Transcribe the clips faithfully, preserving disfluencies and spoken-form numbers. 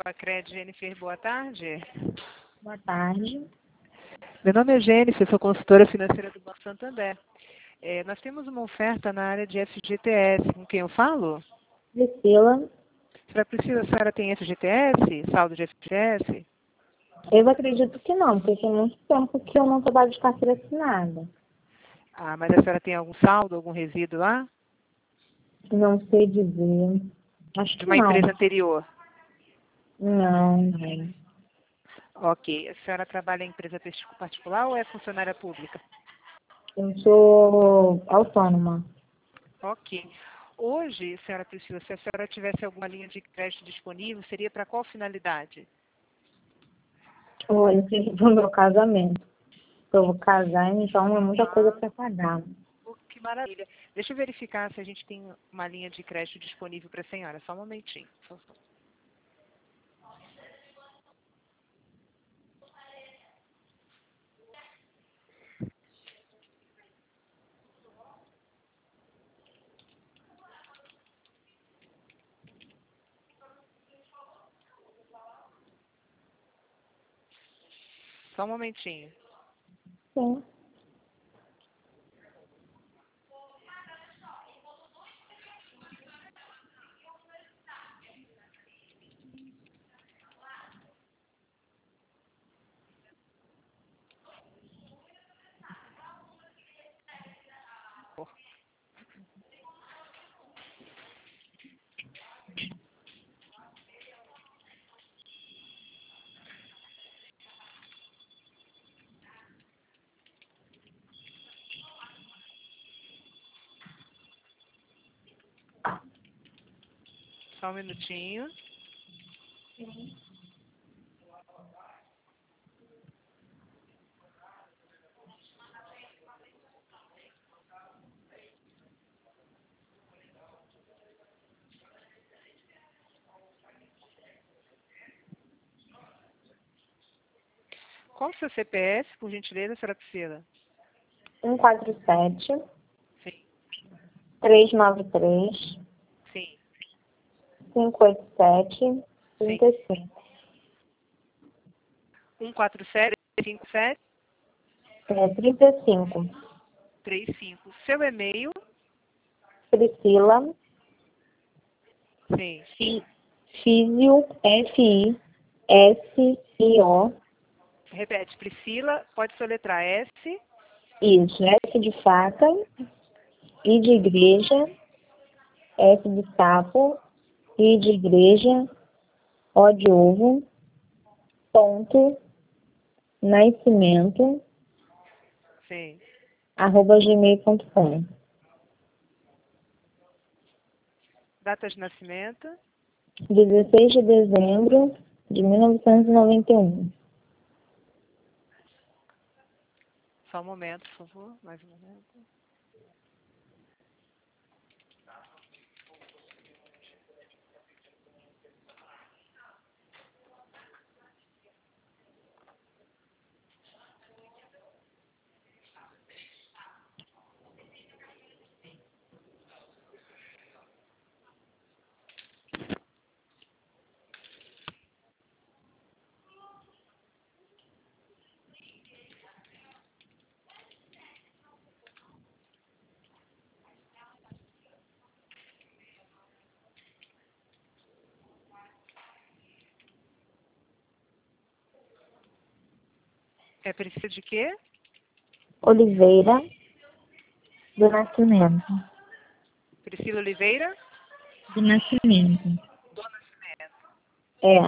Cred, Jennifer, boa tarde. Boa tarde. Meu nome é Jennifer, sou consultora financeira do Banco Santander. É, nós temos uma oferta na área de F G T S. Com quem eu falo? Priscila. Será Priscila, a senhora tem F G T S? Saldo de F G T S? Eu acredito que não, porque tem muito tempo que eu não trabalho de carteira assinada. Ah, mas a senhora tem algum saldo, algum resíduo lá? Não sei dizer. Acho De que uma não. empresa anterior? Não, não. Ok. A senhora trabalha em empresa particular ou é funcionária pública? Eu sou autônoma. Ok. Hoje, senhora Priscila, se a senhora tivesse alguma linha de crédito disponível, seria para qual finalidade? Olha, seria pro meu casamento. Eu vou casar, então é muita coisa para pagar. Oh, que maravilha. Deixa eu verificar se a gente tem uma linha de crédito disponível para a senhora. Só um momentinho, por favor. Só um momentinho. Sim. Só um minutinho. Qual o seu C P F, por gentileza, senhora Priscila? um quatro sete, Sim. três nove três, Sim. cinco oito sete, Sim. trinta e cinco. um quatro sete, cinco sete, É trinta e cinco. três cinco. Seu e-mail? Priscila. Sim. Físio, F I S I O. Repete, Priscila, pode soletrar S. Isso, S de faca, I de igreja, S de sapo, I de igreja, O de ovo, ponto, nascimento, Sim. arroba gmail ponto com. Data de nascimento? dezesseis de dezembro de mil novecentos e noventa e um. Só um momento, por favor. Mais um momento. É Priscila de quê? Oliveira do Nascimento. Priscila Oliveira? Do Nascimento. Do Nascimento. É.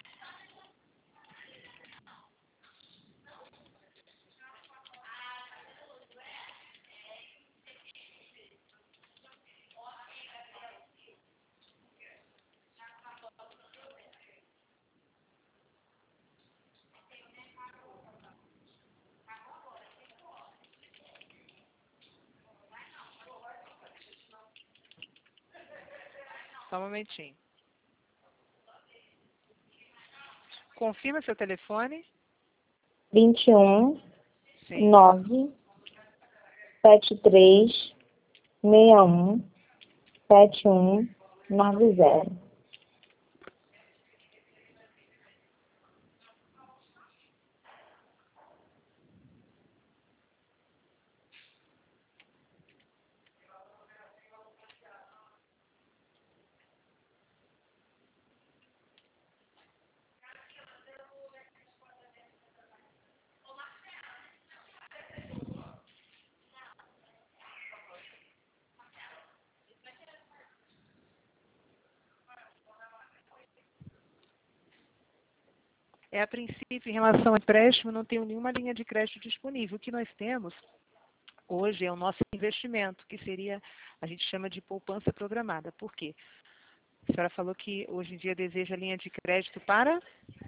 Só um momentinho. Confirma seu telefone. vinte e um, Sim. nove, sete três, seis um, sete um, nove zero. É, a princípio, em relação ao empréstimo, não tenho nenhuma linha de crédito disponível. O que nós temos hoje é o nosso investimento, que seria, a gente chama de poupança programada. Por quê? A senhora falou que hoje em dia deseja linha de crédito para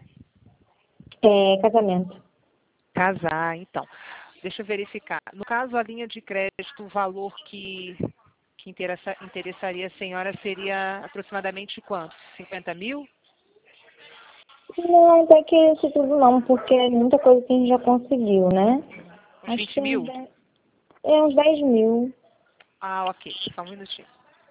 É, casamento. casar, então. Deixa eu verificar. No caso, a linha de crédito, o valor que, que interessa, interessaria a senhora seria aproximadamente quanto? cinquenta mil? Não, até que isso tudo não, porque é muita coisa que a gente já conseguiu, né? Uns Acho vinte que uns mil? dez, é uns dez mil. Ah, ok. Só um minutinho.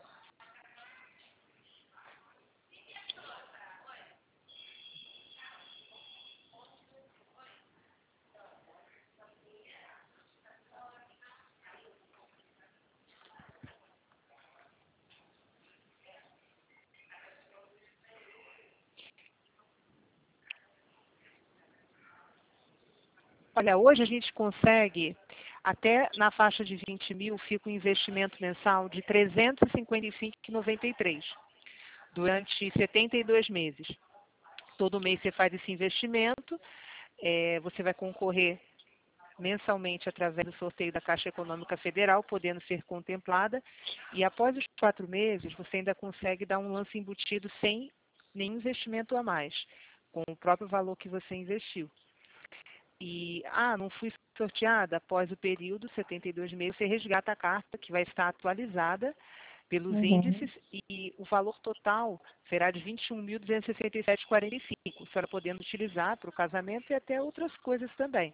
Olha, hoje a gente consegue, até na faixa de vinte mil, fica um investimento mensal de trezentos e cinquenta e cinco reais e noventa e três centavos durante setenta e dois meses. Todo mês você faz esse investimento, é, você vai concorrer mensalmente através do sorteio da Caixa Econômica Federal, podendo ser contemplada, e após os quatro meses você ainda consegue dar um lance embutido sem nenhum investimento a mais, com o próprio valor que você investiu. E, ah, não fui sorteada, após o período, setenta e dois meses, você resgata a carta, que vai estar atualizada pelos Uhum. índices, e o valor total será de vinte e um mil duzentos e sessenta e sete reais e quarenta e cinco centavos, a senhora podendo utilizar para o casamento e até outras coisas também.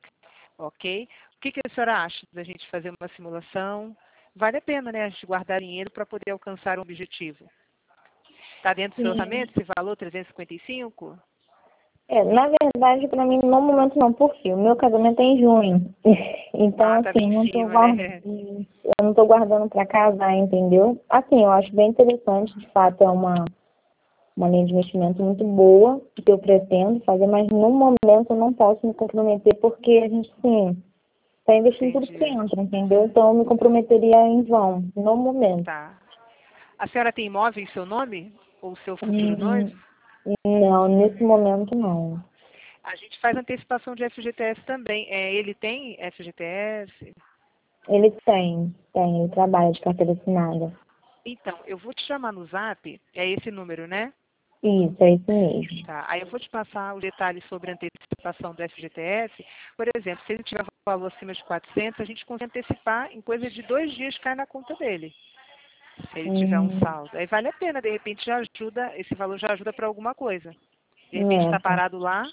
Ok? O que, que a senhora acha da gente fazer uma simulação? Vale a pena, né, a gente guardar dinheiro para poder alcançar um objetivo. Está dentro do seu Sim. orçamento esse valor, trezentos e cinquenta e cinco? É, na verdade, para mim, no momento não, porque o meu casamento é em junho. Então, Ah, tá assim, bem eu em não tô cima, guardando, né? eu não tô guardando para casar, entendeu? Assim, eu acho bem interessante, de fato, é uma, uma linha de investimento muito boa que eu pretendo fazer, mas no momento eu não posso me comprometer porque a gente, sim, está investindo tudo que Entendi. entra, entendeu? Então, eu me comprometeria em vão, no momento. Tá. A senhora tem imóvel em seu nome? Ou seu futuro noivo? Hum, não, nesse momento não. A gente faz antecipação de F G T S também. É, ele tem F G T S? Ele tem, tem, ele trabalha de carteira assinada. Então, eu vou te chamar no Zap, é esse número, né? Isso, é isso mesmo. Tá. Aí eu vou te passar os detalhes sobre a antecipação do F G T S. Por exemplo, se ele tiver valor acima de quatrocentos, a gente consegue antecipar em coisa de dois dias cai na conta dele. Se ele tiver um Hum, saldo. Aí vale a pena, de repente já ajuda, esse valor já ajuda para alguma coisa. De repente é, está tá, parado lá.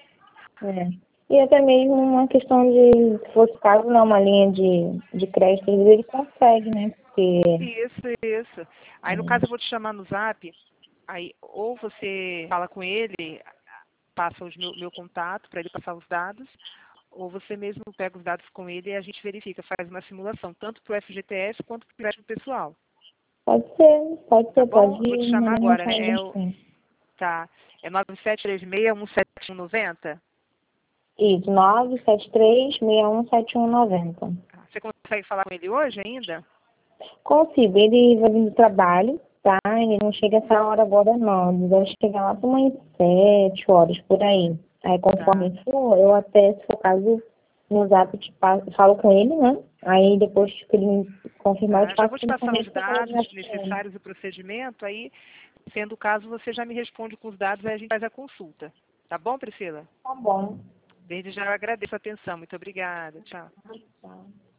é. E até mesmo uma questão de, se fosse caso, não, uma linha de, de crédito, ele consegue, né? Porque, Isso, isso. Aí no caso eu vou te chamar no Zap, aí ou você fala com ele, passa o meu, meu contato para ele passar os dados, ou você mesmo pega os dados com ele e a gente verifica, faz uma simulação, tanto para o F G T S quanto para o empréstimo pessoal. pode ser, pode Tá ser, pode bom? Eu vou te me chamar mandar agora, né? mensagem É o, assim. tá, é nove sete três seis, um sete um nove zero. Isso, nove sete três, seis um sete um nove zero. Você consegue falar com ele hoje ainda? Consigo, ele vai vir do trabalho, tá? Ele não chega essa hora agora não, ele deve chegar lá por umas sete horas, por aí. Aí Tá. conforme for, eu até, se for caso, no zap te passo, falo com ele, né? Aí depois que ele me confirmar, eu Tá. te Já passo vou te tudo passar como é os que você dados já tem. necessários do procedimento, aí, sendo o caso, você já me responde com os dados, aí a gente faz a consulta. Tá bom, Priscila? Tá bom. Desde já eu agradeço a atenção. Muito obrigada. Tchau. Tá.